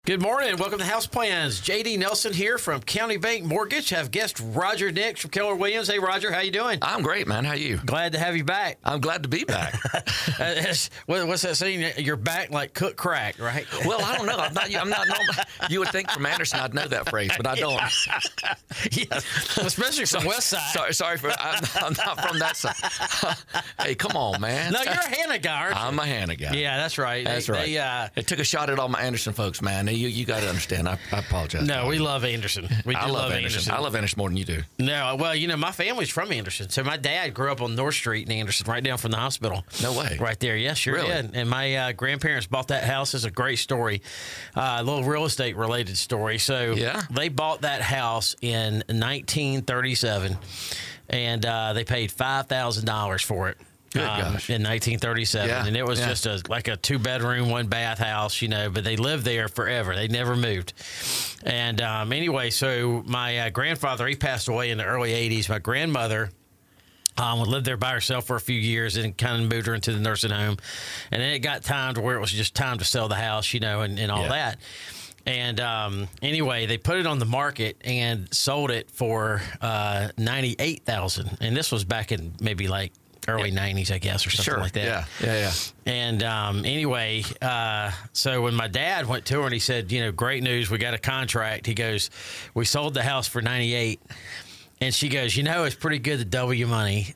Good morning. Welcome to House Plans. J.D. Nelson here from County Bank Mortgage. Have guest Roger Nix from Keller Williams. Hey, Roger. How you doing? I'm great, man. How you? Glad to have you back. I'm glad to be back. What's that saying? You're back like cook crack, right? Well, I don't know. I'm not normal. You would think from Anderson I'd know that phrase, but I don't. Yeah, especially from West Side. Sorry I'm not from that side. Hey, come on, man. No, you're a Hannah guy, aren't you? I'm a Hannah guy. Yeah, that's right. That's right. They took a shot at all my Anderson folks, man. You got to understand. I apologize. No, we love Anderson. I love Anderson. I love Anderson more than you do. No, well, my family's from Anderson. So my dad grew up on North Street in Anderson, right down from the hospital. No way. Right there. Yeah, sure Really? did. And my grandparents bought that house. It's a great story, a little real estate related story. So they bought that house in 1937, and they paid $5,000 for it. Good gosh. In 1937, and it was just like a 2-bedroom, 1-bath house, but they lived there forever. They never moved. And anyway, so my grandfather, he passed away in the early 80s. My grandmother lived there by herself for a few years and kind of moved her into the nursing home. And then it got time to where it was just time to sell the house, and all that. And anyway, they put it on the market and sold it for $98,000. And this was back in maybe like early 90s, I guess, or something like that. Yeah. And anyway, so when my dad went to her and he said, great news, we got a contract. He goes, we sold the house for 98. And she goes, it's pretty good to double your money.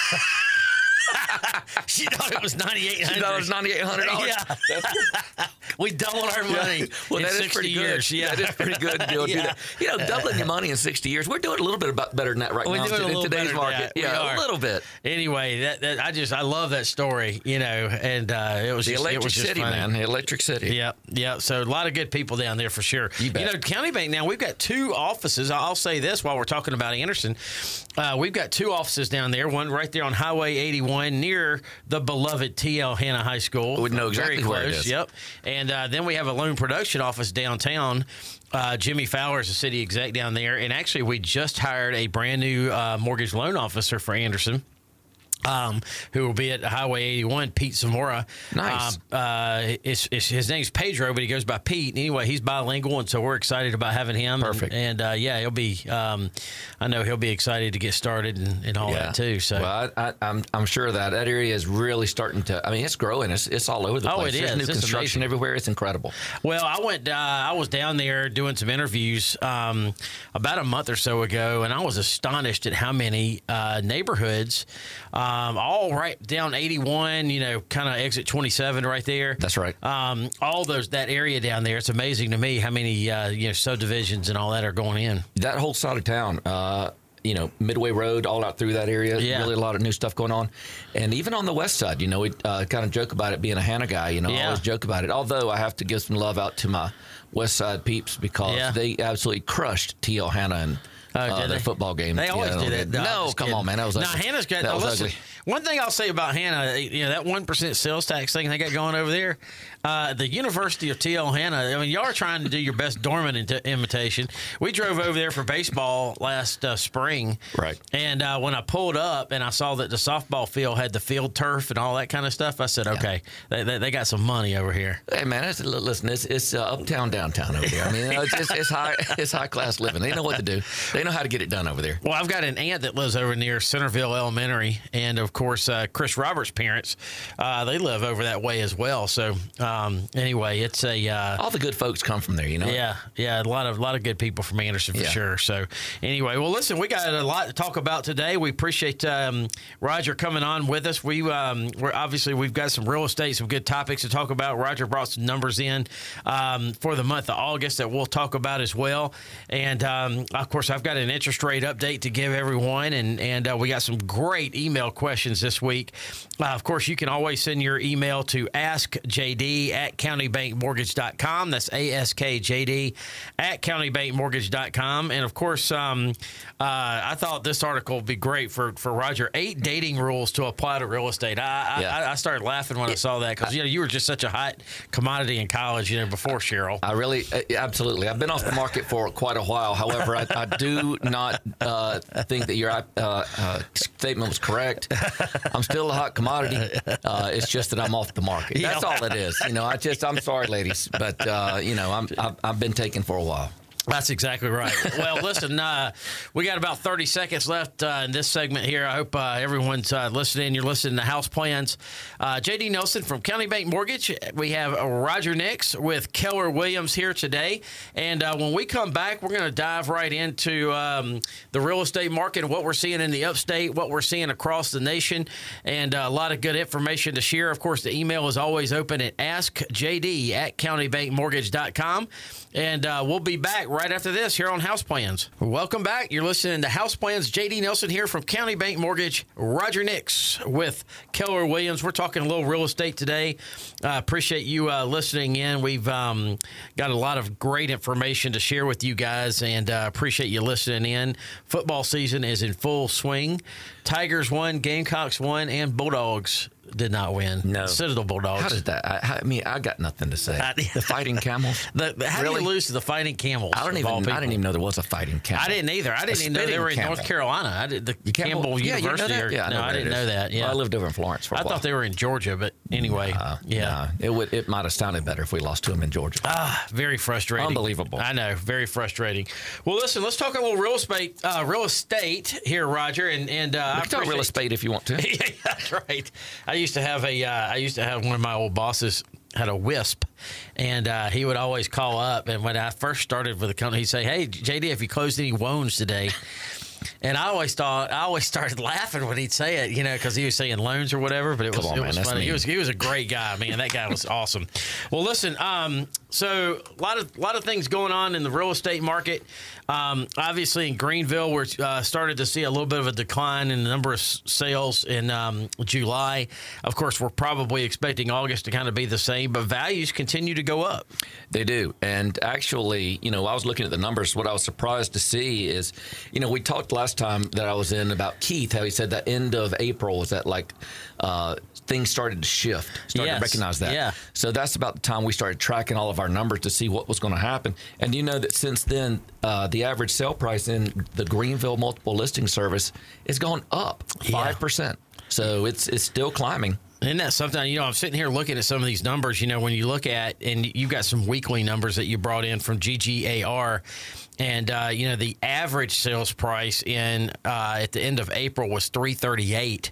She thought it was $9,800. She thought it was $9,800. Yeah. We doubled our money in 60 years. Good. Yeah, that is pretty good to be able to do that. Doubling your money in 60 years. We're doing a little bit better than that right now in today's market. Yeah, a little bit. Anyway, I love that story. And it was the Electric City, man. The Electric City. Yeah. So a lot of good people down there for sure. You bet. County Bank now, we've got 2 offices. I'll say this while we're talking about Anderson. We've got 2 offices down there. One right there on Highway 81 near the beloved T.L. Hanna High School. We know exactly Very close. Where it is. Yep. And then we have a loan production office downtown. Jimmy Fowler is the city exec down there. And actually, we just hired a brand new mortgage loan officer for Anderson. Who will be at Highway 81, Pete Zamora. Nice. His name's Pedro, but he goes by Pete. Anyway, he's bilingual, and so we're excited about having him. Perfect. And he'll be. I know he'll be excited to get started and all that too. So, well, I'm sure that area is really starting to. I mean, it's growing. It's all over the place. It is. There's new construction everywhere. It's incredible. Well, I was down there doing some interviews about a month or so ago, and I was astonished at how many neighborhoods. All right down 81, kind of exit 27 right there. That's right. All that area down there. It's amazing to me how many subdivisions and all that are going in. That whole side of town. Midway Road, all out through that area. Yeah. Really a lot of new stuff going on. And even on the west side, we kind of joke about it being a Hannah guy. I always joke about it. Although I have to give some love out to my west side peeps because they absolutely crushed T.L. Hanna and their football game. They always do that. No, come on, man. That was ugly. Now, Hannah's got... That was ugly. One thing I'll say about Hannah, that 1% sales tax thing they got going over there, the University of T.L. Hanna, y'all are trying to do your best Dorman imitation. We drove over there for baseball last spring. Right. And when I pulled up and I saw that the softball field had the field turf and all that kind of stuff, I said, okay, they got some money over here. Hey, man, listen, it's uptown, downtown over there. I mean, it's high class living. They know what to do. They know how to get it done over there. Well, I've got an aunt that lives over near Centerville Elementary, and of course, Chris Roberts' parents, they live over that way as well. So anyway, it's all the good folks come from there, Yeah, a lot of good people from Anderson for sure. So anyway, well, listen, we got a lot to talk about today. We appreciate Roger coming on with us. We've got some real estate, some good topics to talk about. Roger brought some numbers in for the month of August that we'll talk about as well. And of course, I've got an interest rate update to give everyone, and we got some great email questions this week. Of course, you can always send your email to askjd@countybankmortgage.com. That's ASKJD@countybankmortgage.com. And of course, I thought this article would be great for Roger. 8 dating rules to apply to real estate. I started laughing when I saw that because you were just such a hot commodity in college, before Cheryl. I really, absolutely. I've been off the market for quite a while. However, I do not think that your statement was correct. I'm still a hot commodity. It's just that I'm off the market. That's all it is. I'm sorry, ladies, but I've been taken for a while. That's exactly right. Well, listen, we got about 30 seconds left in this segment here. I hope everyone's listening. You're listening to House Plans. J.D. Nelson from County Bank Mortgage. We have Roger Nix with Keller Williams here today. And when we come back, we're going to dive right into the real estate market and what we're seeing in the upstate, what we're seeing across the nation, and a lot of good information to share. Of course, the email is always open at askjd@countybankmortgage.com. And we'll be back right after this here on House Plans. Welcome back. You're listening to House Plans. J.D. Nelson here from County Bank Mortgage. Roger Nix with Keller Williams. We're talking a little real estate today. Appreciate you listening in. We've got a lot of great information to share with you guys, and appreciate you listening in. Football season is in full swing. Tigers won, Gamecocks won, and Bulldogs did not win. No. Citadel Bulldogs. How did that? I got nothing to say. The Fighting Camels? How do you lose to the Fighting Camels? I didn't even know there was a Fighting Camel. I didn't either. I didn't even know they were in North Carolina. The Campbell University. Yeah, no, I didn't know that. Yeah. Well, I lived over in Florence for a while. I thought they were in Georgia, but anyway. It might have sounded better if we lost to them in Georgia. Very frustrating. Unbelievable. I know. Very frustrating. Well, listen, let's talk a little real estate here, Roger. And we can talk real estate if you want to. Yeah, that's right. I used to have one of my old bosses had a WISP, and he would always call up. And when I first started with the company, he'd say, "Hey, JD, have you closed any loans today?" And I always started laughing when he'd say it, because he was saying loans or whatever. But it was funny. He was a great guy, man. That guy was awesome. Well, listen, so a lot of things going on in the real estate market. Obviously, in Greenville, we're started to see a little bit of a decline in the number of sales in July. Of course, we're probably expecting August to kind of be the same, but values continue to go up. They do. And actually, I was looking at the numbers. What I was surprised to see is, we talked last time that I was in about Keith, how he said that end of April was that things started to shift, to recognize that. Yeah. So that's about the time we started tracking all of our numbers to see what was going to happen. And you know that since then, the average sale price in the Greenville Multiple Listing Service has gone up 5%. So it's still climbing. Isn't that something? I'm sitting here looking at some of these numbers, when you look at, and you've got some weekly numbers that you brought in from GGAR. And, the average sales price at the end of April was $338,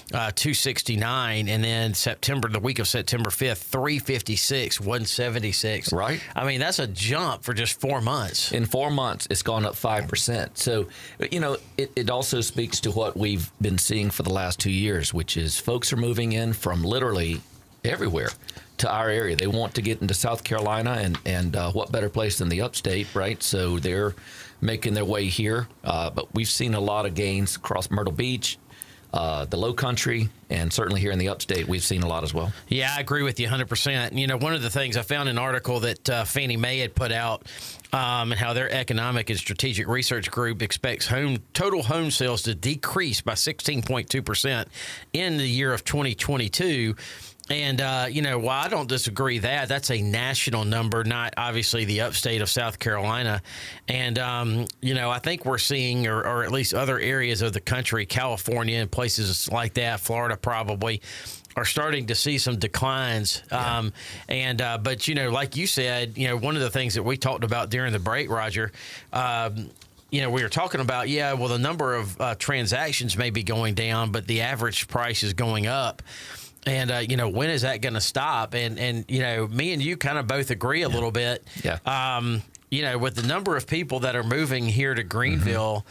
$269. And then the week of September 5th, $356, $176. Right. I mean, that's a jump for just 4 months. In 4 months, it's gone up 5%. So, it also speaks to what we've been seeing for the last 2 years, which is folks are moving in from literally everywhere to our area. They want to get into South Carolina, and what better place than the upstate, right? So they're making their way here. But we've seen a lot of gains across Myrtle Beach, the Low Country, and certainly here in the upstate, we've seen a lot as well. Yeah, I agree with you 100%. One of the things I found an article that Fannie Mae had put out, and how their economic and strategic research group expects total home sales to decrease by 16.2% in the year of 2022. And, while I don't disagree that's a national number, not obviously the upstate of South Carolina. And, I think we're seeing, or at least other areas of the country, California and places like that, Florida probably, are starting to see some declines. Yeah. But, like you said, one of the things that we talked about during the break, Roger, we were talking about, the number of transactions may be going down, but the average price is going up. And, when is that going to stop? And me and you kind of both agree a little bit. Yeah. With the number of people that are moving here to Greenville,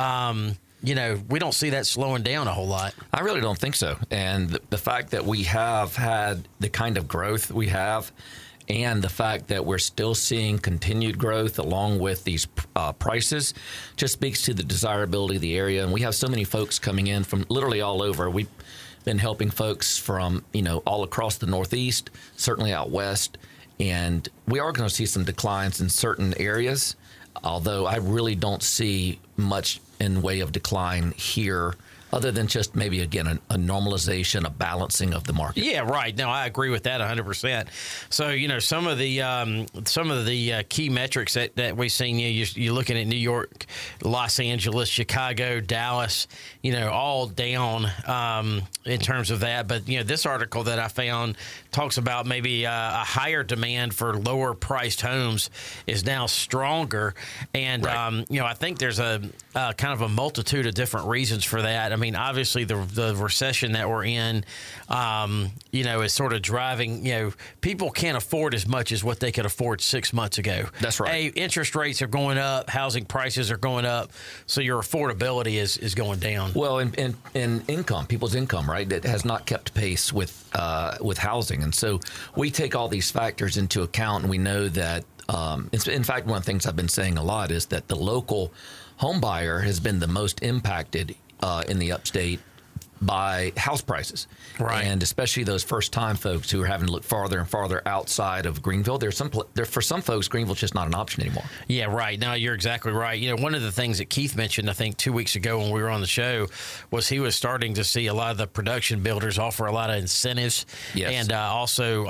we don't see that slowing down a whole lot. I really don't think so. And the fact that we have had the kind of growth we have, and the fact that we're still seeing continued growth along with these prices just speaks to the desirability of the area. And we have so many folks coming in from literally all over. We've been helping folks from, all across the Northeast, certainly out west. And we are going to see some declines in certain areas, although I really don't see much in way of decline here, other than just maybe, again, a normalization, a balancing of the market? Yeah, right. No, I agree with that 100%. So, some of the key metrics that we've seen, you're looking at New York, Los Angeles, Chicago, Dallas, all down in terms of that. But, this article that I found talks about maybe a higher demand for lower priced homes is now stronger. And, right. I think there's a kind of a multitude of different reasons for that. I mean, obviously the recession that we're in, is sort of driving, people can't afford as much as what they could afford 6 months ago. That's right. Interest rates are going up, housing prices are going up, so your affordability is going down. Well, in income, people's income, right, that has not kept pace with housing. And so we take all these factors into account, and we know that, in fact, one of the things I've been saying a lot is that the local home buyer has been the most impacted in the upstate by house prices. Right. And especially those first-time folks who are having to look farther and farther outside of Greenville. For some folks, Greenville's just not an option anymore. Yeah, right. No, you're exactly right. One of the things that Keith mentioned, I think 2 weeks ago when we were on the show, was he was starting to see a lot of the production builders offer a lot of incentives. Yes. And also,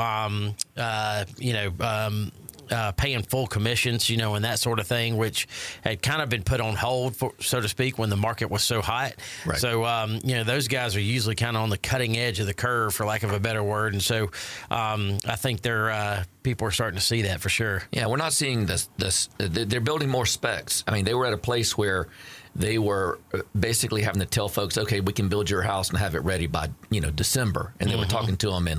paying full commissions, and that sort of thing, which had kind of been put on hold, so to speak, when the market was so hot. Right. So, those guys are usually kind of on the cutting edge of the curve, for lack of a better word. And so I think people are starting to see that for sure. Yeah, we're not seeing this. They're building more specs. I mean, they were at a place where they were basically having to tell folks, okay, we can build your house and have it ready by, December. And they were talking to them in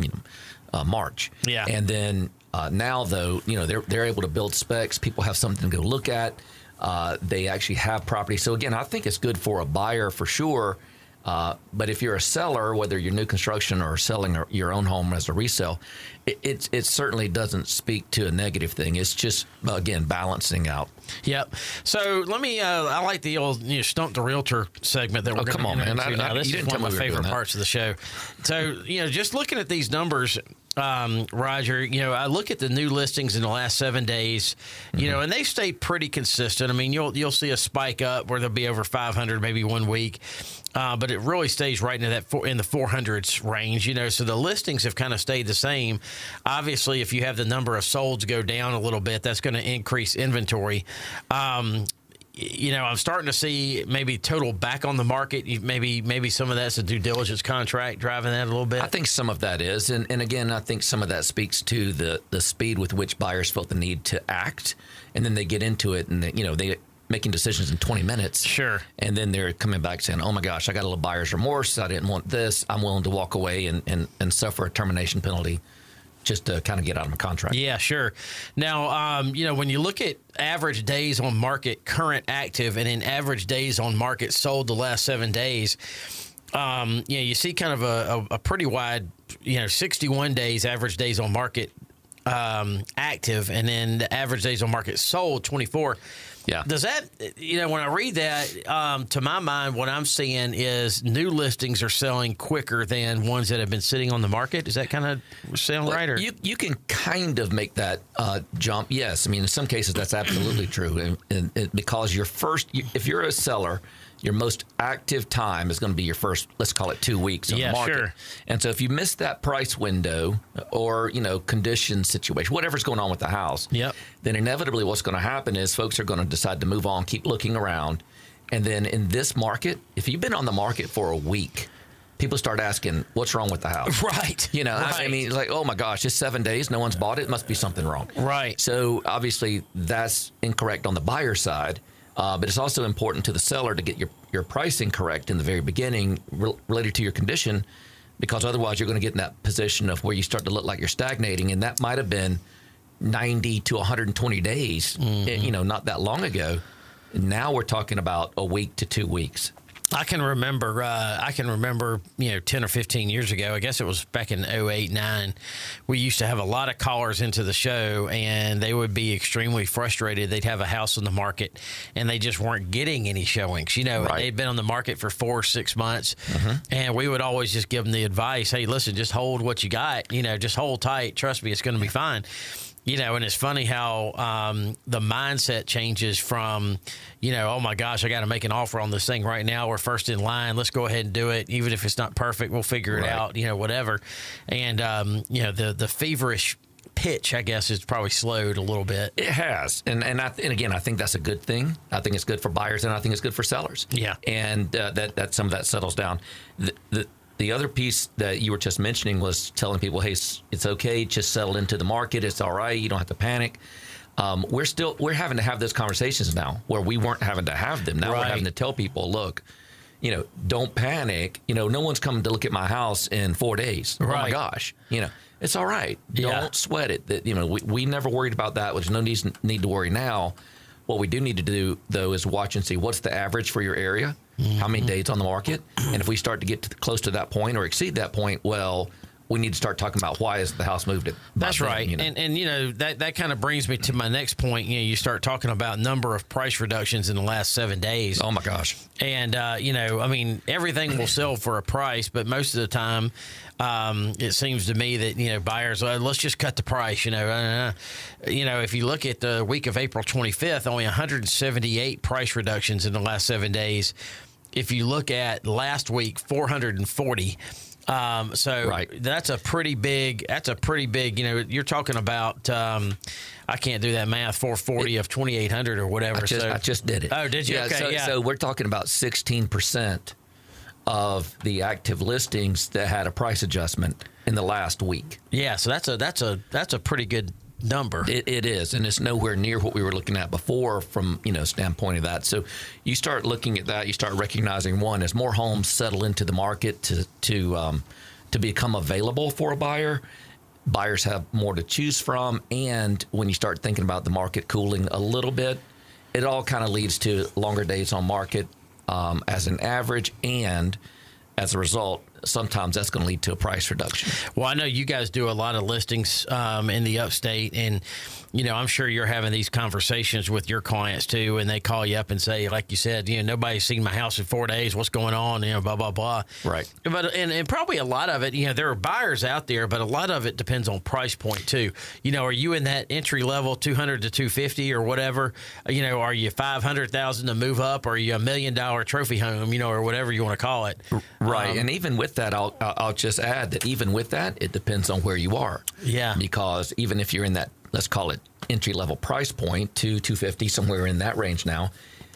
March. Yeah. And then now, though, they're able to build specs. People have something to go look at. They actually have property. So, again, I think it's good for a buyer for sure. But if you're a seller, whether you're new construction or selling your own home as a resale, it certainly doesn't speak to a negative thing. It's just, again, balancing out. Yep. So let me. I like the old Stump the Realtor segment that we're going to come on, man. This is one of my favorite parts of the show. So just looking at these numbers, Roger, I look at the new listings in the last 7 days, and they stay pretty consistent. I mean, you'll see a spike up where there'll be over 500 maybe 1 week, but it really stays right in the 400s range. So the listings have kind of stayed the same. Obviously, if you have the number of solds go down a little bit, that's going to increase inventory. I'm starting to see maybe total back on the market. Maybe some of that's a due diligence contract driving that a little bit. I think some of that is. And again, I think some of that speaks to the speed with which buyers felt the need to act. And then they get into it and they making decisions in 20 minutes. Sure. And then they're coming back saying, oh my gosh, I got a little buyer's remorse. I didn't want this. I'm willing to walk away and suffer a termination penalty just to kind of get out of my contract. Yeah, sure. Now, when you look at average days on market, current active, and then average days on market sold the last 7 days, you see kind of a pretty wide, 61 days average days on market active, and then the average days on market sold 24. Yeah. Does that, when I read that, to my mind, what I'm seeing is new listings are selling quicker than ones that have been sitting on the market. Does that kind of sound right? Or? You can kind of make that jump. Yes. I mean, in some cases, that's absolutely true. And because if you're a seller, your most active time is going to be your first, let's call it 2 weeks on the market. Sure. And so if you miss that price window or, condition situation, whatever's going on with the house, yep, then inevitably what's going to happen is folks are going to decide to move on, keep looking around. And then in this market, if you've been on the market for a week, people start asking, what's wrong with the house? Right. Right. I mean, it's like, oh my gosh, it's 7 days. No one's bought it. Must be something wrong. Right. So obviously that's incorrect on the buyer side. But it's also important to the seller to get your pricing correct in the very beginning related to your condition, because otherwise you're going to get in that position of where you start to look like you're stagnating. And that might have been 90 to 120 days, not that long ago. Now we're talking about a week to 2 weeks. I can remember, 10 or 15 years ago, I guess it was back in 2008, 2009, we used to have a lot of callers into the show, and they would be extremely frustrated. They'd have a house on the market, and they just weren't getting any showings. Right. They'd been on the market for 4 or 6 months, and we would always just give them the advice, hey, listen, just hold what you got. Just hold tight. Trust me, it's going to be fine. And it's funny how the mindset changes from, oh my gosh, I got to make an offer on this thing right now. We're first in line. Let's go ahead and do it. Even if it's not perfect, we'll figure it out, whatever. And, the feverish pitch, I guess, has probably slowed a little bit. It has. And again, I think that's a good thing. I think it's good for buyers, and I think it's good for sellers. Yeah. And that some of that settles down. The other piece that you were just mentioning was telling people, hey, it's okay, just settle into the market. It's all right. You don't have to panic. We're having to have those conversations now where we weren't having to have them. Now we're having to tell people, look, don't panic. No one's coming to look at my house in 4 days. Right. Oh my gosh. It's all right. Don't sweat it. That we never worried about that. There's no need to worry now. What we do need to do, though, is watch and see what's the average for your area, how many days on the market, and if we start to get close to that point or exceed that point, well, we need to start talking about why is the house moved. That's right. And that kind of brings me to my next point. You start talking about number of price reductions in the last 7 days. Oh my gosh. And everything will sell for a price, but most of the time it seems to me that buyers, let's just cut the price. If you look at the week of April 25th, only 178 price reductions in the last 7 days. If you look at last week, 440. That's a pretty big, you're talking about, I can't do that math, 440 of 2,800 or whatever. I just did it. Oh, did you? Yeah, okay, so we're talking about 16% of the active listings that had a price adjustment in the last week. Yeah. So that's a pretty good number. It is, and it's nowhere near what we were looking at before from standpoint of that. So you start looking at that, you start recognizing as more homes settle into the market to become available for a buyer, buyers have more to choose from, and when you start thinking about the market cooling a little bit, it all kind of leads to longer days on market as an average, and as a result, sometimes that's going to lead to a price reduction. Well, I know you guys do a lot of listings in the upstate, and I'm sure you're having these conversations with your clients too, and they call you up and say, like you said, nobody's seen my house in 4 days. What's going on? Blah blah blah. Right. But and probably a lot of it, there are buyers out there, but a lot of it depends on price point too. Are you in that entry level 200 to 250 or whatever? Are you 500,000 to move up, or are you $1 million trophy home? Or whatever you want to call it. Right. And even with that, I'll just add that even with that, it depends on where you are. Yeah. Because even if you're in that, let's call it entry level price point, 250, somewhere in that range now,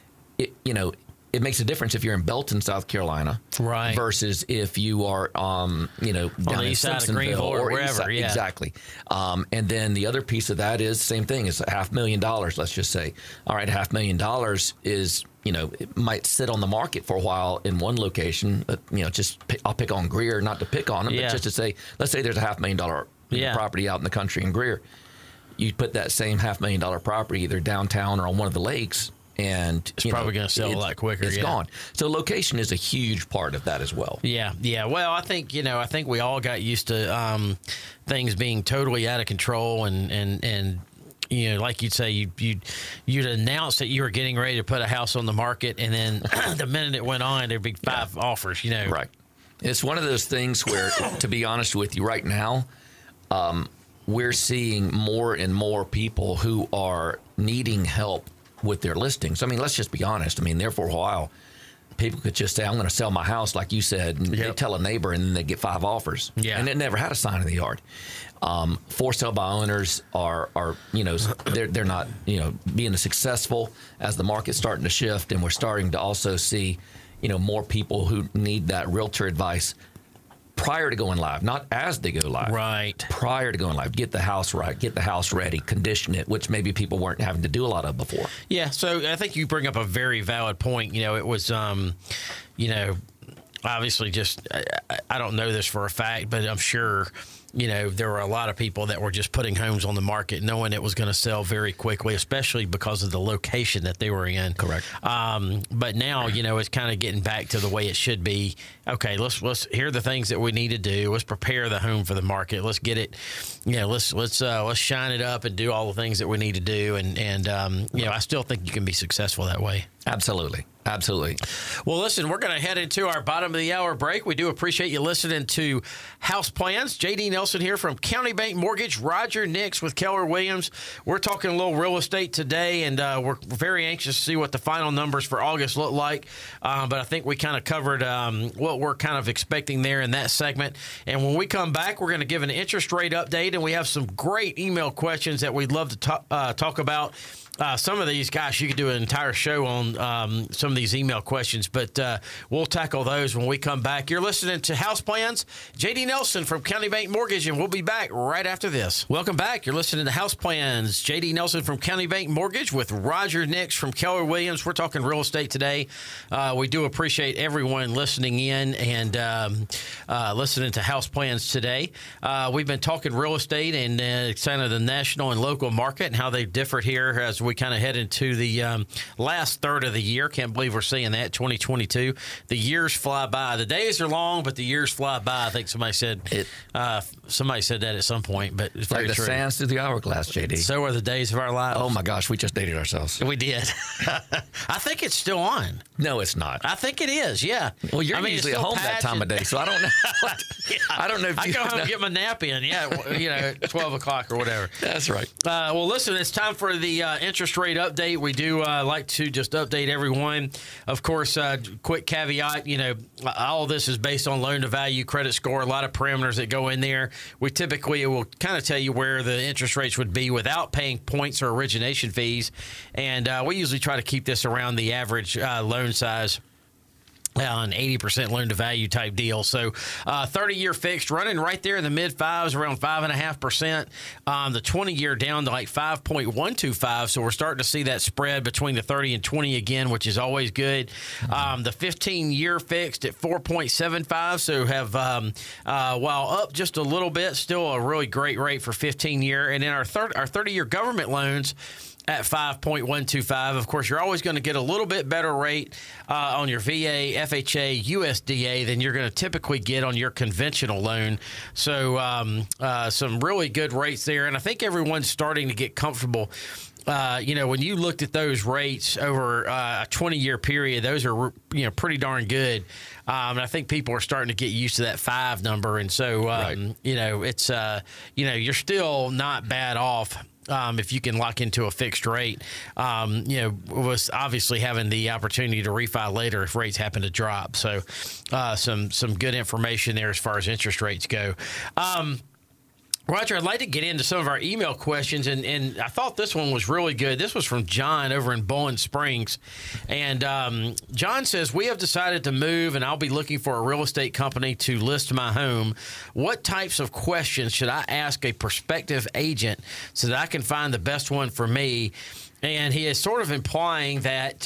it makes a difference if you're in Belton, South Carolina, right, versus if you are, down in Simpsonville or wherever. Yeah. Exactly. And then the other piece of that is same thing. It's $500,000. Let's just say, all right, $500,000 is, it might sit on the market for a while in one location. I'll pick on Greer, not to pick on them, but just to say, let's say there's a $500,000 property out in the country in Greer. You put that same $500,000 property either downtown or on one of the lakes, and it's probably going to sell a lot quicker. It's gone. So location is a huge part of that as well. Yeah. Well, I think we all got used to things being totally out of control, and like you'd say, you'd announce that you were getting ready to put a house on the market, and then the minute it went on, there'd be 5 offers. Right. It's one of those things where, to be honest with you, right now, we're seeing more and more people who are needing help with their listings. I mean, let's just be honest. I mean, there for a while, people could just say, I'm going to sell my house, like you said, and they tell a neighbor, and then they get 5 offers. Yeah. And it never had a sign in the yard. For sale by owners are they're not, being as successful as the market's starting to shift, and we're starting to also see, more people who need that realtor advice prior to going live, not as they go live. Right. Prior to going live. Get the house right. Get the house ready. Condition it, which maybe people weren't having to do a lot of before. Yeah. So I think you bring up a very valid point. It was, obviously just, I don't know this for a fact, but I'm sure, there were a lot of people that were just putting homes on the market knowing it was going to sell very quickly, especially because of the location that they were in. Correct. But now, it's kind of getting back to the way it should be. Okay, let's here are the things that we need to do. Let's prepare the home for the market. Let's get it, let's shine it up and do all the things that we need to do. And I still think you can be successful that way. Absolutely. Absolutely. Well, listen, we're going to head into our bottom of the hour break. We do appreciate you listening to House Plans. J.D. Nelson here from County Bank Mortgage. Roger Nix with Keller Williams. We're talking a little real estate today, and we're very anxious to see what the final numbers for August look like. But I think we kind of covered what we're kind of expecting there in that segment. And when we come back, we're going to give an interest rate update, and we have some great email questions that we'd love to talk about. Some of these, gosh, you could do an entire show on some of these email questions, but we'll tackle those when we come back. You're listening to House Plans. J.D. Nelson from County Bank Mortgage, and we'll be back right after this. Welcome back. You're listening to House Plans. J.D. Nelson from County Bank Mortgage with Roger Nix from Keller Williams. We're talking real estate today. We do appreciate everyone listening in and listening to House Plans today. We've been talking real estate and kind of the national and local market and how they differed here as we kind of head into the last third of the year. Can't believe we're seeing that, 2022. The years fly by. The days are long, but the years fly by. I think somebody said that at some point, but it's very like the true. sands through the hourglass, JD. So are the days of our lives. Oh, my gosh, we just dated ourselves. We did. I think it's still on. No, it's not. I think it is, yeah. Well, you're usually at home that time of day, so I don't know. Yeah. I don't know if I go home and get my nap in, 12 o'clock or whatever. That's right. Well, listen, it's time for the interest rate update. We do like to just update everyone. Of course, quick caveat, all this is based on loan to value, credit score, a lot of parameters that go in there. We typically will kind of tell you where the interest rates would be without paying points or origination fees. And we usually try to keep this around the average loan size. An 80% loan to value type deal. So 30-year fixed running right there in the mid fives, around 5.5%. The 20-year down to like 5.125. So we're starting to see that spread between the 30 and 20 again, which is always good. The 15-year fixed at 4.75. So have while up just a little bit, still a really great rate for 15-year. And then our 30-year government loans at 5.125. Of course, you're always going to get a little bit better rate on your VA, FHA, USDA than you're going to typically get on your conventional loan. So some really good rates there. And I think everyone's starting to get comfortable. When you looked at those rates over a 20-year period, those are, pretty darn good. And I think people are starting to get used to that 5 number. And so, right. It's, you're still not bad off. If you can lock into a fixed rate, was obviously having the opportunity to refi later if rates happen to drop. So some good information there as far as interest rates go. Roger, I'd like to get into some of our email questions, and I thought this one was really good. This was from John over in Bowling Springs. And John says, we have decided to move, and I'll be looking for a real estate company to list my home. What types of questions should I ask a prospective agent so that I can find the best one for me? And he is sort of implying that,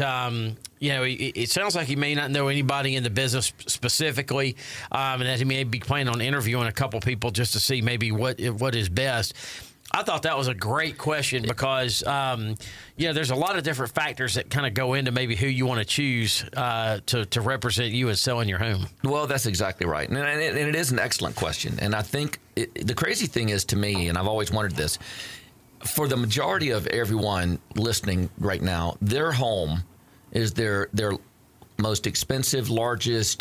it sounds like he may not know anybody in the business specifically, and that he may be planning on interviewing a couple people just to see maybe what is best. I thought that was a great question because, there's a lot of different factors that kind of go into maybe who you want to choose to represent you as selling your home. Well, that's exactly right. And it is an excellent question. And I think the crazy thing is to me, and I've always wondered this, for the majority of everyone listening right now, their home is their most expensive, largest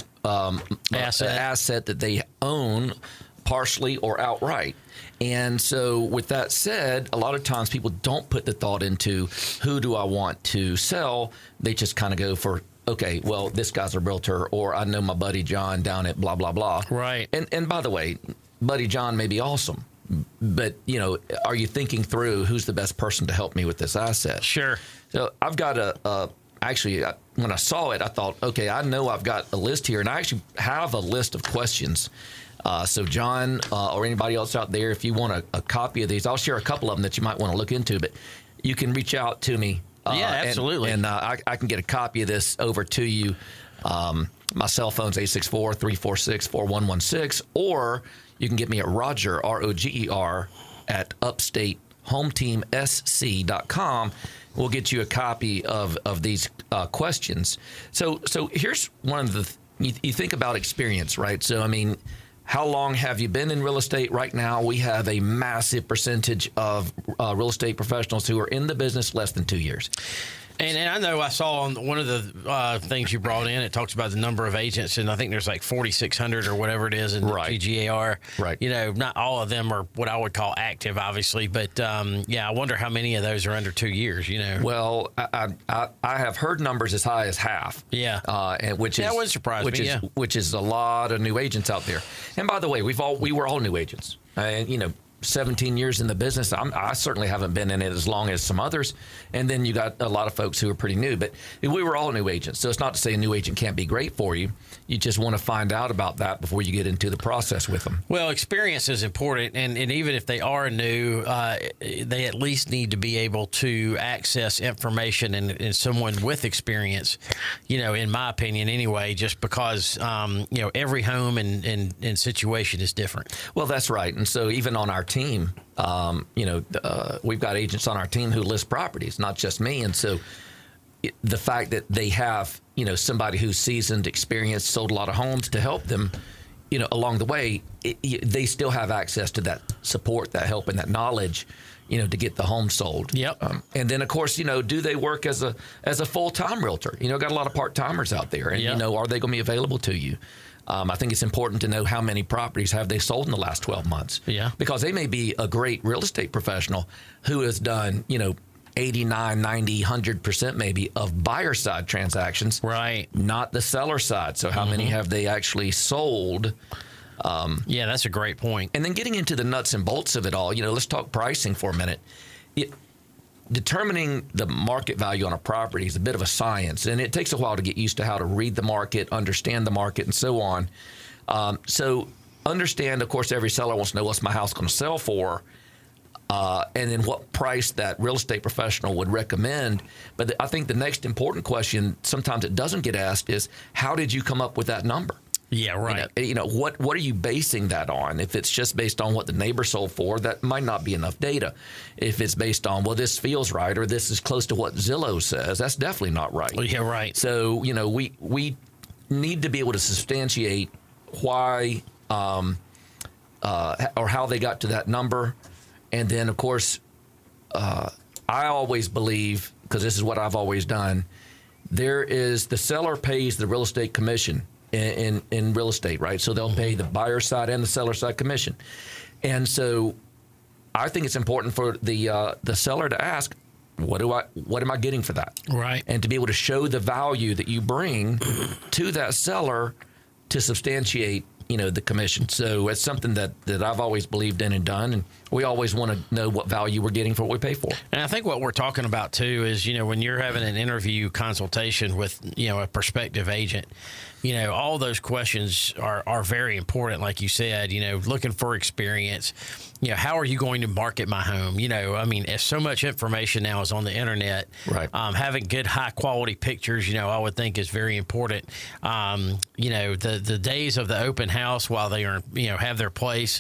asset that they own, partially or outright. And so with that said, a lot of times people don't put the thought into who do I want to sell. They just kind of go for, okay, well, this guy's a realtor, or I know my buddy John down at blah, blah, blah. Right. And by the way, buddy John may be awesome. But, are you thinking through who's the best person to help me with this asset? Sure. So I've got when I saw it, I thought, okay, I know I've got a list here, and I actually have a list of questions. So John or anybody else out there, if you want a copy of these, I'll share a couple of them that you might want to look into, but you can reach out to me. Yeah, absolutely. And I can get a copy of this over to you. My cell phone's 864-346-4116, or you can get me at Roger, ROGER, at upstatehometeamsc.com. We'll get you a copy of these questions. So here's one of the you think about experience, right? So, I mean, how long have you been in real estate? Right now, we have a massive percentage of real estate professionals who are in the business less than 2 years. And I know I saw on one of the things you brought in, it talks about the number of agents, and I think there's like 4,600 or whatever it is in the GGAR. Right. You know, not all of them are what I would call active, obviously, but I wonder how many of those are under 2 years. You know. Well, I have heard numbers as high as half. Yeah. And which is that would surprise me. Which is a lot of new agents out there. And by the way, we were all new agents. And 17 years in the business. I certainly haven't been in it as long as some others. And then you got a lot of folks who are pretty new. But we were all new agents. So it's not to say a new agent can't be great for you. You just want to find out about that before you get into the process with them. Well, experience is important. And even if they are new, they at least need to be able to access information and someone with experience, in my opinion anyway, just because, every home and situation is different. Well, that's right. And so even on our team, we've got agents on our team who list properties, not just me. And so the fact that they have, somebody who's seasoned, experienced, sold a lot of homes to help them, along the way, they still have access to that support, that help, and that knowledge, to get the home sold. Yep. And then, of course, do they work as a full-time realtor? Got a lot of part-timers out there. And, are they going to be available to you? I think it's important to know how many properties have they sold in the last 12 months. Yeah. Because they may be a great real estate professional who has done, 89, 90, 100% maybe of buyer side transactions. Right. Not the seller side. So how many have they actually sold? That's a great point. And then getting into the nuts and bolts of it all, let's talk pricing for a minute. Determining the market value on a property is a bit of a science, and it takes a while to get used to how to read the market, understand the market, and so on. So understand, of course, every seller wants to know what's my house going to sell for, and then what price that real estate professional would recommend. But I think the next important question, sometimes it doesn't get asked, is how did you come up with that number? Yeah, right. What are you basing that on? If it's just based on what the neighbor sold for, that might not be enough data. If it's based on, well, this feels right, or this is close to what Zillow says, that's definitely not right. Yeah, right. So, we need to be able to substantiate why or how they got to that number. And then, of course, I always believe, because this is what I've always done, the seller pays the real estate commission in real estate, right? So they'll pay the buyer side and the seller side commission. And so I think it's important for the seller to ask, what am I getting for that? Right. And to be able to show the value that you bring to that seller to substantiate, the commission. So it's something that I've always believed in and done. And we always want to know what value we're getting for what we pay for. And I think what we're talking about too is, when you're having an interview consultation with, a prospective agent, all those questions are very important. Like you said, looking for experience, how are you going to market my home? As so much information now is on the internet, right. Having good high quality pictures, I would think is very important. The days of the open house while they are, have their place,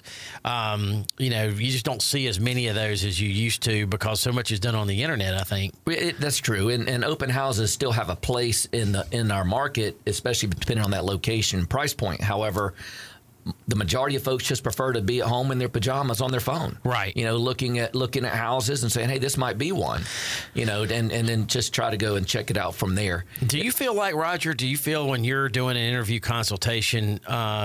you just don't see as many of those as you used to because so much is done on the internet, I think. That's true. And open houses still have a place in our market, especially depending on that location price point. However, the majority of folks just prefer to be at home in their pajamas on their phone. Right. Looking at houses and saying, hey, this might be one, and then just try to go and check it out from there. Do you feel like, Roger, when you're doing an interview consultation,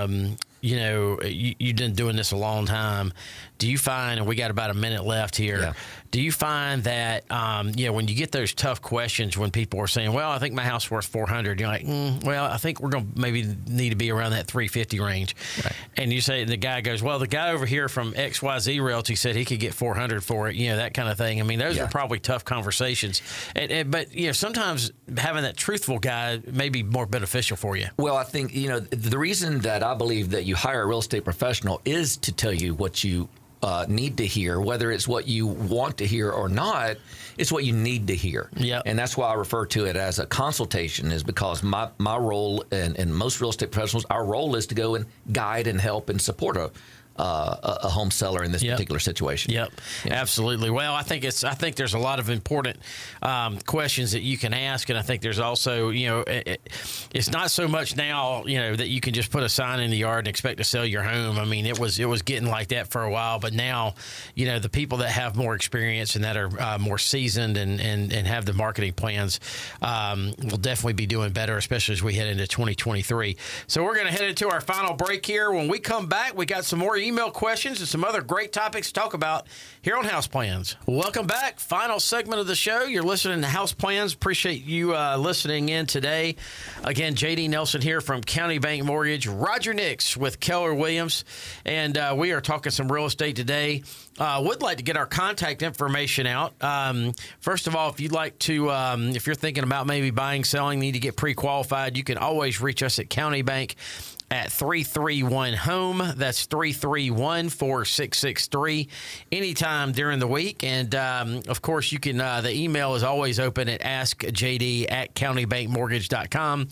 you've been doing this a long time. Do you find, and we got about a minute left here, do you find that, when you get those tough questions when people are saying, well, I think my house is worth $400, you're like, well, I think we're going to maybe need to be around that $350 range. Right. And you say, the guy goes, well, the guy over here from XYZ Realty said he could get $400 for it, that kind of thing. Those are probably tough conversations. But sometimes having that truthful guy may be more beneficial for you. Well, I think, the reason that I believe that you hire a real estate professional is to tell you what you need to hear, whether it's what you want to hear or not. It's what you need to hear. Yep. And that's why I refer to it as a consultation, is because my role and most real estate professionals, our role is to go and guide and help and support a home seller in this particular situation. Yep, absolutely. Well, I think there's a lot of important questions that you can ask, and I think there's also, it's not so much now, that you can just put a sign in the yard and expect to sell your home. I mean, it was getting like that for a while, but now, the people that have more experience and that are more seasoned and have the marketing plans will definitely be doing better, especially as we head into 2023. So we're going to head into our final break here. When we come back, we got some more email questions and some other great topics to talk about here on House Plans. Welcome back. Final segment of the show. You're listening to House Plans. Appreciate you listening in today. Again, J.D. Nelson here from County Bank Mortgage. Roger Nix with Keller Williams. And we are talking some real estate today. Would like to get our contact information out. First of all, if you'd like to, if you're thinking about maybe buying, selling, need to get pre-qualified, you can always reach us at County Bank at 331-HOME. That's 331-4663 anytime during the week. And, of course, you can the email is always open at askjd@countybankmortgage.com.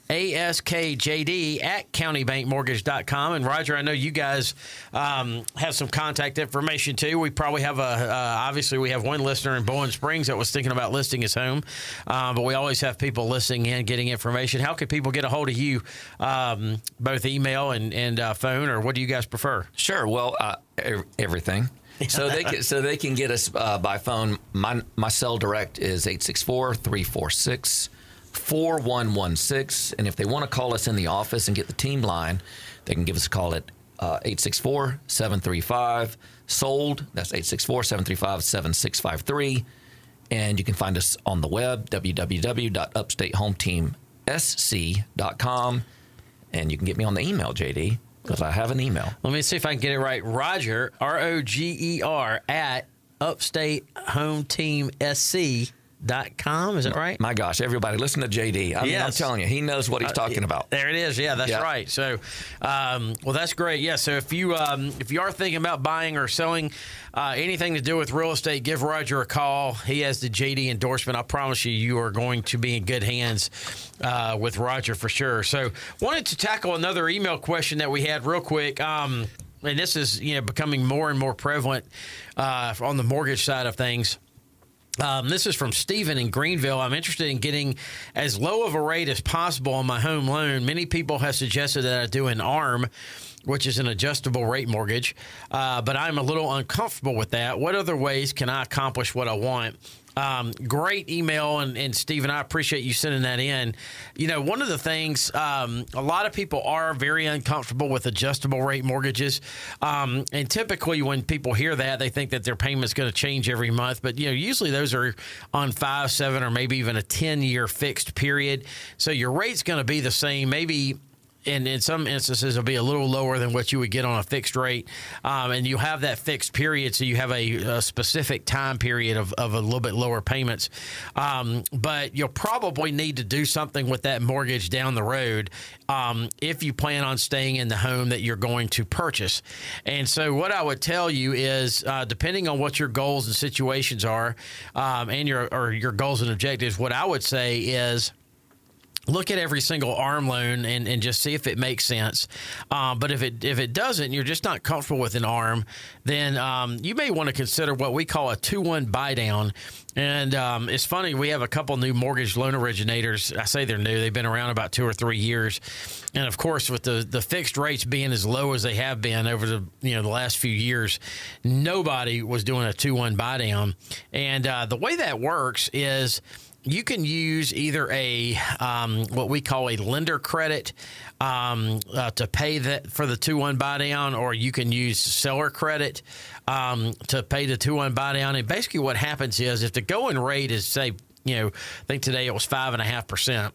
askjd@countybankmortgage.com. And Roger, I know you guys have some contact information too. We probably have obviously we have one listener in Bowling Springs that was thinking about listing his home, but we always have people listening in, getting information. How can people get a hold of you, both email and phone, or what do you guys prefer? Sure. Well, everything. So they can get us by phone. My cell direct is 864-346-4116. And if they want to call us in the office and get the team line, they can give us a call at 864-735-SOLD. That's 864-735-7653. And you can find us on the web, www.upstatehometeamsc.com. And you can get me on the email, JD, because I have an email. Let me see if I can get it right. Roger, Roger, at upstatehometeamsc.com. Is that right? My gosh, everybody, listen to JD. I'm telling you, he knows what he's talking about. There it is. Yeah, that's right. So, well, that's great. Yeah, so if you are thinking about buying or selling anything to do with real estate, give Roger a call. He has the JD endorsement. I promise you are going to be in good hands with Roger for sure. So, wanted to tackle another email question that we had real quick. And this is becoming more and more prevalent on the mortgage side of things. This is from Stephen in Greenville. I'm interested in getting as low of a rate as possible on my home loan. Many people have suggested that I do an ARM, which is an adjustable rate mortgage, but I'm a little uncomfortable with that. What other ways can I accomplish what I want? Great email, and Stephen, I appreciate you sending that in. One of the things, a lot of people are very uncomfortable with adjustable rate mortgages, and typically when people hear that, they think that their payment's going to change every month, but usually those are on 5, 7, or maybe even a 10-year fixed period, so your rate's going to be the same, maybe. And in some instances, it'll be a little lower than what you would get on a fixed rate. And you have that fixed period, so you have a specific time period of a little bit lower payments. But you'll probably need to do something with that mortgage down the road if you plan on staying in the home that you're going to purchase. And so what I would tell you is, depending on what your goals and situations are and your goals and objectives, what I would say is, look at every single ARM loan and just see if it makes sense. But if it doesn't, you're just not comfortable with an ARM, then you may want to consider what we call a 2-1 buy down. And it's funny, we have a couple new mortgage loan originators. I say they're new. They've been around about 2 or 3 years. And, of course, with the fixed rates being as low as they have been over the last few years, nobody was doing a 2-1 buy down. And the way that works is you can use either a what we call a lender credit to pay for the 2-1 buy down, or you can use seller credit to pay the 2-1 buy down. And basically, what happens is if the going rate is, say, I think today it was 5.5%.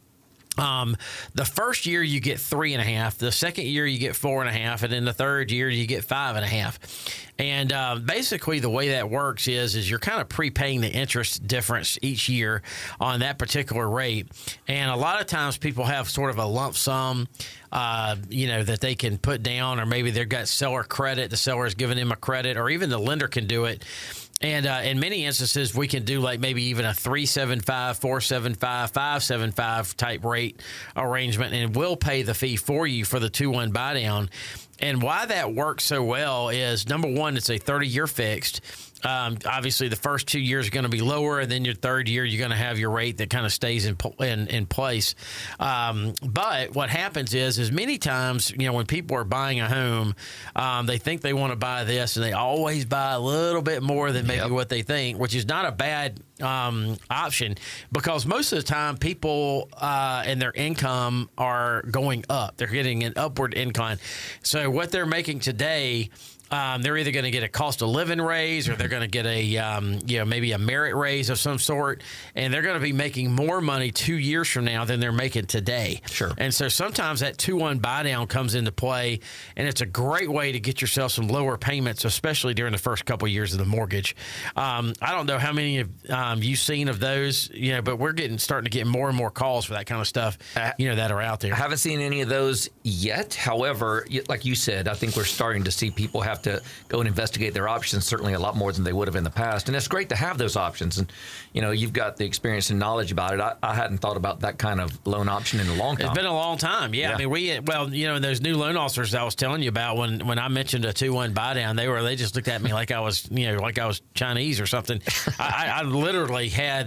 The first year you get 3.5%, the second year you get 4.5%, and then the third year you get 5.5%. And basically the way that works is you're kind of prepaying the interest difference each year on that particular rate. And a lot of times people have sort of a lump sum, that they can put down, or maybe they've got seller credit. The seller is giving them a credit, or even the lender can do it. And in many instances, we can do like maybe even a 375, 475, 575 type rate arrangement, and we'll pay the fee for you for the 2-1 buy down. And why that works so well is, number one, it's a 30-year fixed. Obviously, the first 2 years are going to be lower, and then your third year, you're going to have your rate that kind of stays in place. But what happens is many times, when people are buying a home, they think they want to buy this, and they always buy a little bit more than maybe what they think, which is not a bad option, because most of the time people and their income are going up. They're getting an upward incline. So what they're making today, they're either going to get a cost of living raise, or they're going to get a maybe a merit raise of some sort, and they're going to be making more money 2 years from now than they're making today. Sure. And so sometimes that 2-1 buy down comes into play, and it's a great way to get yourself some lower payments, especially during the first couple of years of the mortgage. I don't know how many of you've seen of those, but we're starting to get more and more calls for that kind of stuff, that are out there. I haven't seen any of those yet. However, like you said, I think we're starting to see people have to go and investigate their options, certainly a lot more than they would have in the past. And it's great to have those options. And, you've got the experience and knowledge about it. I hadn't thought about that kind of loan option in a long time. It's been a long time. Yeah. I mean, those new loan officers I was telling you about, when I mentioned a 2-1 buy down, they just looked at me like I was, like I was Chinese or something. I literally had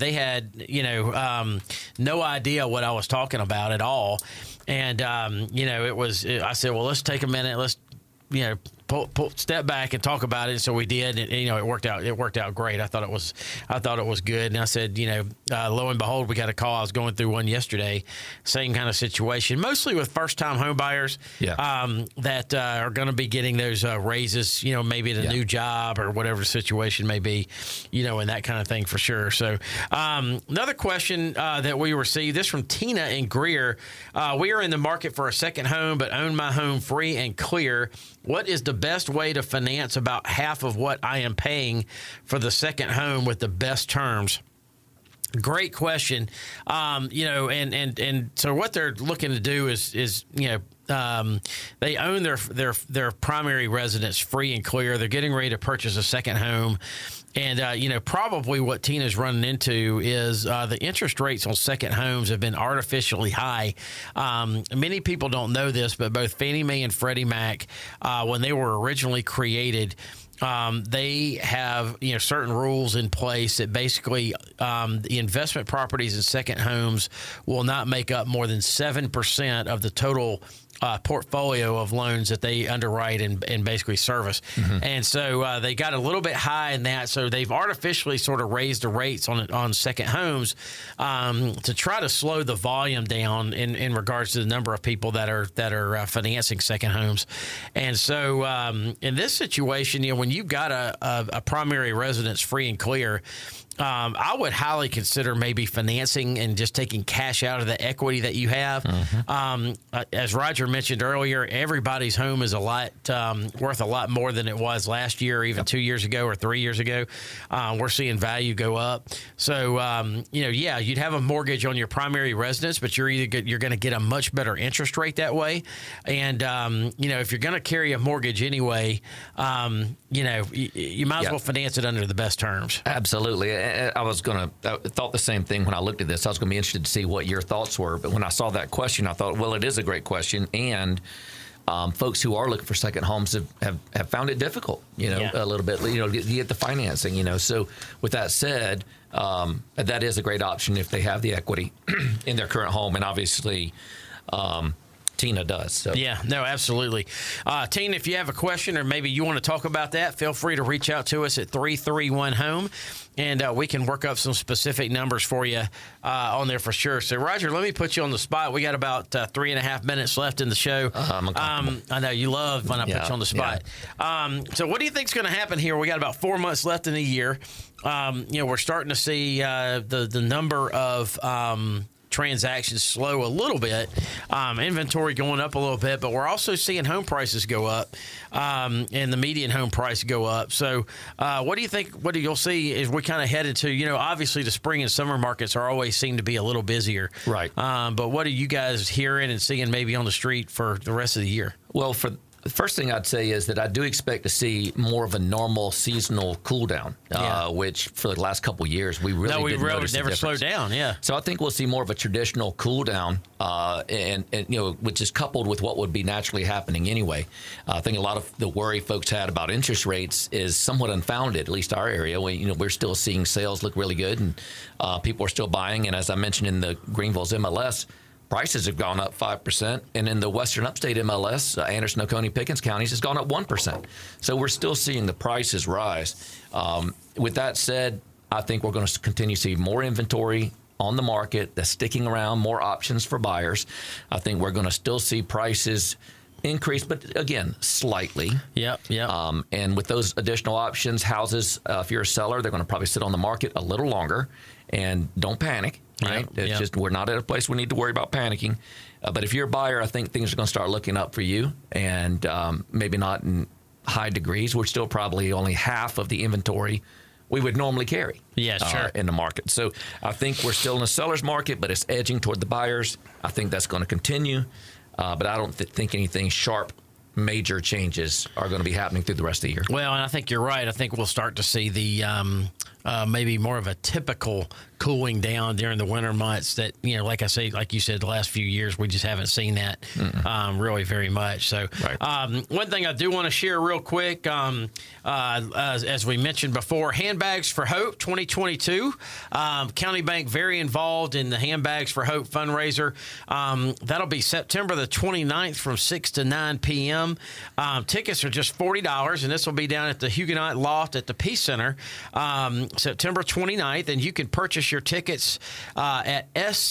no idea what I was talking about at all. And, I said, well, let's take a minute. Let's, step back and talk about it. And so we did, and it worked out. It worked out great. I thought it was good. And I said, lo and behold, we got a call. I was going through one yesterday, same kind of situation, mostly with first time home buyers that are going to be getting those raises, maybe at a new job or whatever the situation may be, and that kind of thing for sure. So another question that we received, this from Tina in Greer. We are in the market for a second home, but own my home free and clear. What is the best way to finance about half of what I am paying for the second home with the best terms? Great question. And so what they're looking to do is they own their primary residence free and clear. They're getting ready to purchase a second home. And, probably what Tina's running into is the interest rates on second homes have been artificially high. Many people don't know this, but both Fannie Mae and Freddie Mac, when they were originally created, they have certain rules in place that basically the investment properties in second homes will not make up more than 7% of the total portfolio of loans that they underwrite and basically service. Mm-hmm. And so they got a little bit high in that. So they've artificially sort of raised the rates on second homes to try to slow the volume down in regards to the number of people that are financing second homes. And so in this situation, when you've got a primary residence free and clear, I would highly consider maybe financing and just taking cash out of the equity that you have. Mm-hmm. As Roger mentioned earlier, everybody's home is worth a lot more than it was last year, or even 2 years ago or 3 years ago. We're seeing value go up. So, you'd have a mortgage on your primary residence, but you're going to get a much better interest rate that way. And, if you're going to carry a mortgage anyway, you might as well finance it under the best terms. Absolutely. I thought the same thing when I looked at this. I was going to be interested to see what your thoughts were. But when I saw that question, I thought, well, it is a great question. And folks who are looking for second homes have found it difficult, a little bit, to get the financing, So with that said, that is a great option if they have the equity in their current home. And obviously, Tina does. So. Yeah, no, absolutely. Tina, if you have a question or maybe you want to talk about that, feel free to reach out to us at 331-HOME, and we can work up some specific numbers for you on there for sure. So, Roger, let me put you on the spot. We got about 3.5 minutes left in the show. I know you love when I put you on the spot. Yeah. So what do you think is going to happen here? We got about 4 months left in the year. We're starting to see the number of transactions slow a little bit, inventory going up a little bit, but we're also seeing home prices go up and the median home price go up. So what do you think, what you'll see is we kind of headed to, obviously the spring and summer markets are always seem to be a little busier. Right. But what are you guys hearing and seeing maybe on the street for the rest of the year? Well, The first thing I'd say is that I do expect to see more of a normal seasonal cool down, which for the last couple of years we really never slowed down. Yeah. So I think we'll see more of a traditional cool down, and which is coupled with what would be naturally happening anyway. I think a lot of the worry folks had about interest rates is somewhat unfounded. At least our area, we're still seeing sales look really good, and people are still buying. And as I mentioned in the Greenville's MLS, prices have gone up 5%, and in the Western Upstate MLS, Anderson, Oconee, Pickens counties has gone up 1%. So we're still seeing the prices rise. With that said, I think we're going to continue to see more inventory on the market that's sticking around, more options for buyers. I think we're going to still see prices increase, but again, slightly. Yep. And with those additional options, houses, if you're a seller, they're going to probably sit on the market a little longer. And don't panic, right? It's just we're not at a place we need to worry about panicking. But if you're a buyer, I think things are going to start looking up for you, and maybe not in high degrees. We're still probably only half of the inventory we would normally carry in the market. So I think we're still in a seller's market, but it's edging toward the buyers. I think that's going to continue. But I don't think anything sharp, major changes are going to be happening through the rest of the year. Well, and I think you're right. I think we'll start to see the maybe more of a typical cooling down during the winter months that, like I say, like you said, the last few years, we just haven't seen that really very much. So one thing I do want to share real quick, as we mentioned before, Handbags for Hope 2022. County Bank very involved in the Handbags for Hope fundraiser. That'll be September the 29th from 6 to 9 p.m. Tickets are just $40, and this will be down at the Huguenot Loft at the Peace Center September 29th, and you can purchase your tickets at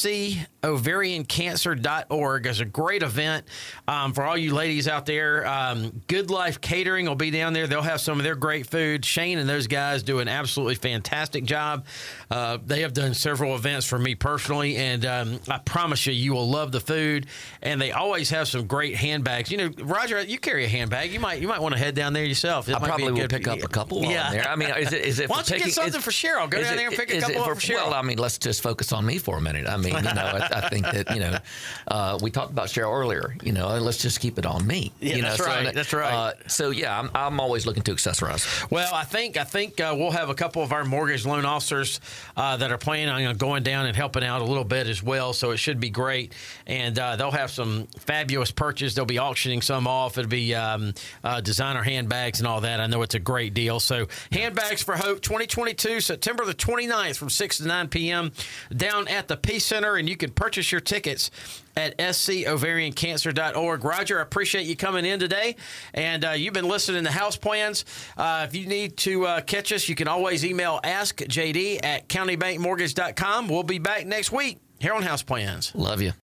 sgovariancancer.org. It's a great event for all you ladies out there. Good Life Catering will be down there. They'll have some of their great food. Shane and those guys do an absolutely fantastic job. They have done several events for me personally, and I promise you will love the food. And they always have some great handbags. Roger, you carry a handbag. You might want to head down there yourself. I probably will pick up a couple while I'm there. I mean, is it? Why don't you get something for Cheryl? Go down there and pick a couple up for Cheryl. Well, I mean, let's just focus on me for a minute. I mean, I think that we talked about Cheryl earlier. Let's just keep it on me. Yeah, that's right. That's right. So yeah, I'm always looking to accessorize. Well, I think we'll have a couple of our mortgage loan officers that are planning on going down and helping out a little bit as well. So it should be great, and they'll have some fabulous purchase. They'll be auctioning some off. It'll be designer handbags and all that. I know it's a great deal. So Handbags for Hope 2022, September the 29th from 6 to 9 p.m. down at the Peace Center, and you can purchase your tickets at sgovariancancer.org. Roger, I appreciate you coming in today, and you've been listening to House Plans. If you need to catch us, you can always email askjd@countybankmortgage.com. We'll be back next week here on House Plans. Love you.